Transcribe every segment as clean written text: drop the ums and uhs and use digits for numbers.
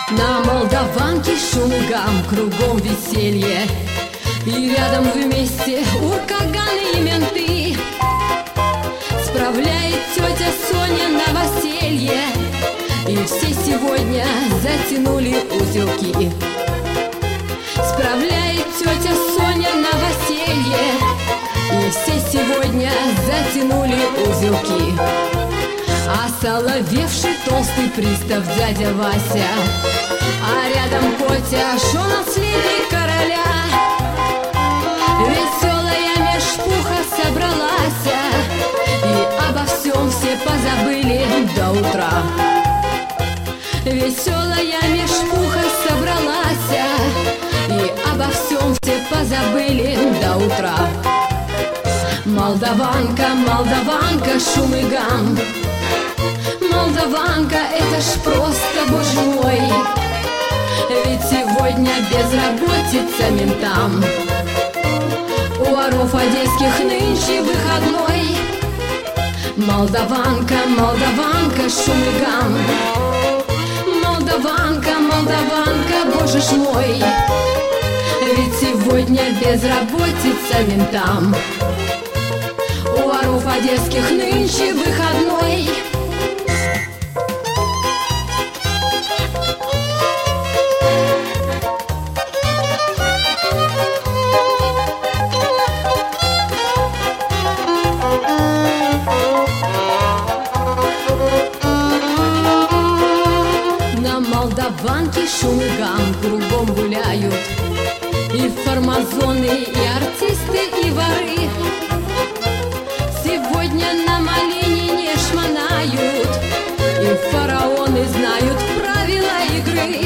На Молдаванке шум и гам, кругом веселье, и рядом вместе уркаганы и менты. Справляет тетя Соня новоселье, и все сегодня затянули узелки. Справляет тетя Соня новоселье, и все сегодня затянули узелки. Осоловевший толстый пристав дядя Вася, а рядом Котя, шо наследник короля. Веселая мешпуха собралась, и обо всем все позабыли до утра. Веселая мешпуха собралась, и обо всем все позабыли до утра. Молдаванка, Молдаванка, шум и гам. Молдаванка, это ж просто, боже мой, ведь сегодня безработица ментам. У воров одесских нынче выходной. Молдаванка, Молдаванка, шум и гам. Молдаванка, Молдаванка, боже ж мой, ведь сегодня безработица ментам. У воров одесских нынче выходной. На Молдаванке шум и гам, кругом гуляют и фармазоны, и артисты, и воры. Сегодня на Малинине шмонают, и фараоны знают правила игры.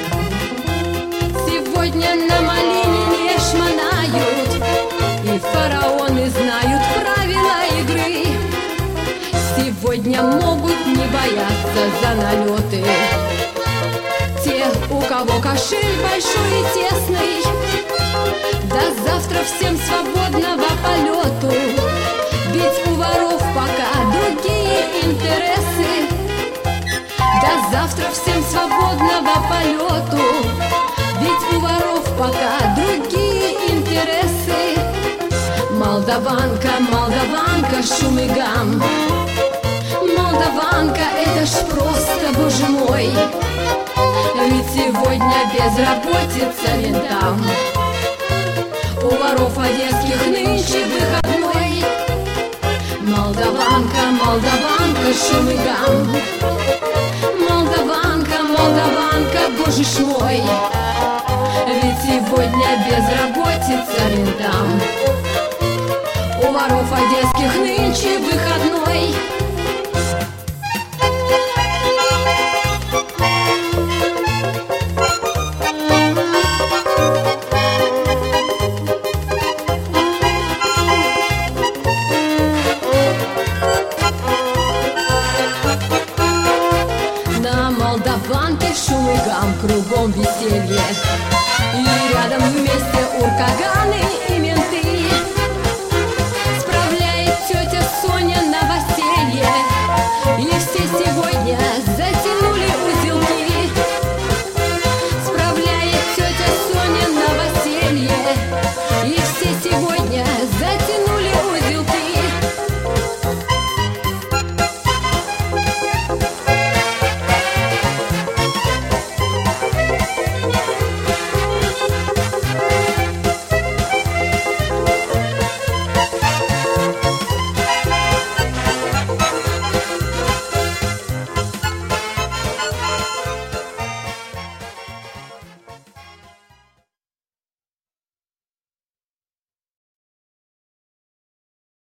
Сегодня на Малинине шмонают, и фараоны знают правила игры. Сегодня могут не бояться за налеты те, у кого кошель большой и тесный. До завтра всем свободного полету, ведь у воров пока другие интересы. До завтра всем свободного полету, ведь у воров пока другие интересы. Молдаванка, Молдаванка, шум и гам. Молдаванка, это ж просто, боже мой, ведь сегодня безработица ментам. У воров одесских нынче выходной. Молдаванка, Молдаванка, шум и гам. Молдаванка, Молдаванка, боже ж мой, ведь сегодня безработица ментам. У воров одесских нынче выходной. На Молдаванке шум и гам, кругом веселье, и рядом вместе уркаганы